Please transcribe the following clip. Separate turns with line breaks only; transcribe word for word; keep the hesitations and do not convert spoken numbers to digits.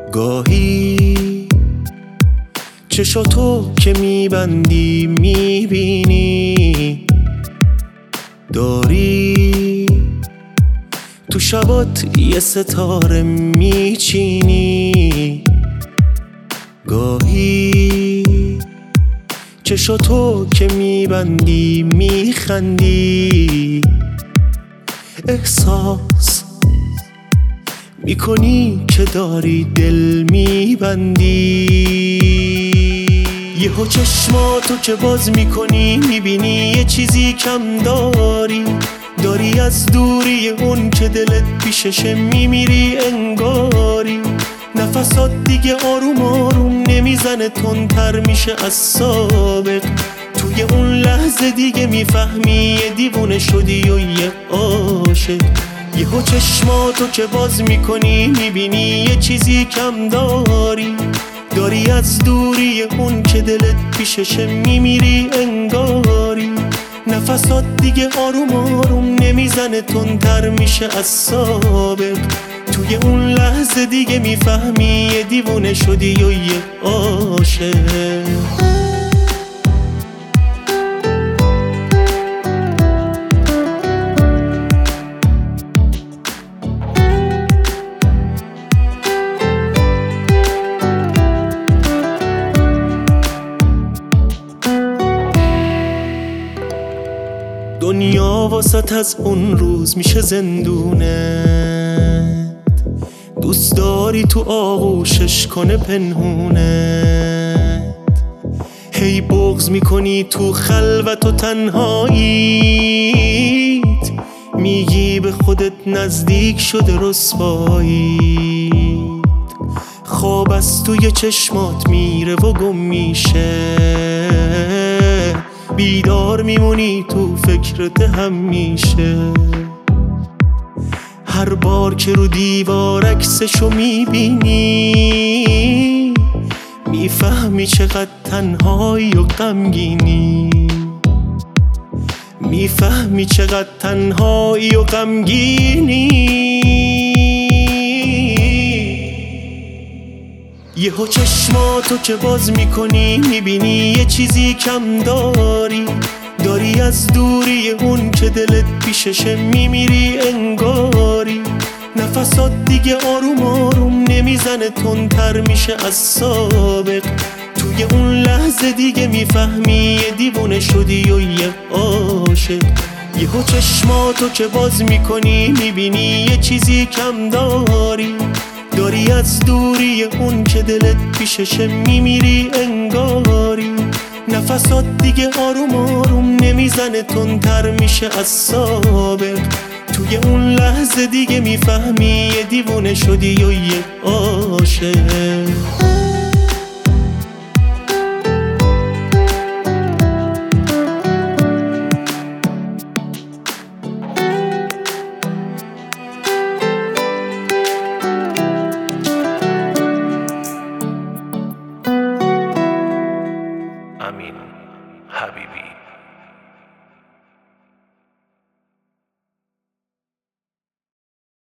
گاهی چشاتو که میبندی میبینی داری تو شبات یه ستاره میچینی. گاهی چشاتو که میبندی میخندی احساس میکنی که داری دل میبندی. یهو چشماتو که باز میکنی میبینی یه چیزی کم داری. داری از دوری اون که دلت پیششه میمیری انگاری. نفسات دیگه آروم آروم نمیزنه تندتر میشه از سابق. توی اون لحظه دیگه میفهمی یه دیوونه شدی و یه عاشق. یهو چشماتو که باز میکنی میبینی یه چیزی کم داری. داری از دوری اون که دلت پیششه میمیری انگاری. نفسات دیگه آروم آروم نمیزنه تندتر میشه از سابق. توی اون لحظه دیگه میفهمی یه دیوونه شدی و یه عاشق. دنیا واسط از اون روز میشه زندونت. دوست داری تو آغوشش کنه پنهونت. هی بغض میکنی تو خلوت و تنهاییت. میگی به خودت نزدیک شده رسواییت. خواب از توی چشمات میره و گم میشه. بیدار میمونی تو فکرت همیشه. هر بار که رو دیوار عکسشو میبینی میفهمی چقدر تنهایی و غمگینی. میفهمی چقدر تنهایی و غمگینی. یهو چشماتو که باز میکنی میبینی یه چیزی کم داری. داری از دوری اون که دلت پیششه میمیری انگاری. نفسات دیگه آروم آروم نمیزنه تندتر میشه از سابق. توی اون لحظه دیگه میفهمی یه دیوونه شدی و یه عاشق. یهو چشماتو که باز میکنی میبینی یه چیزی کم داری. داری از دوری اون که دلت پیششه میمیری انگاری. نفسات دیگه آروم آروم نمیزنه تندتر میشه از سابق. توی اون لحظه دیگه میفهمی یه دیوونه شدی و یه عاشق.
امین حبیبی.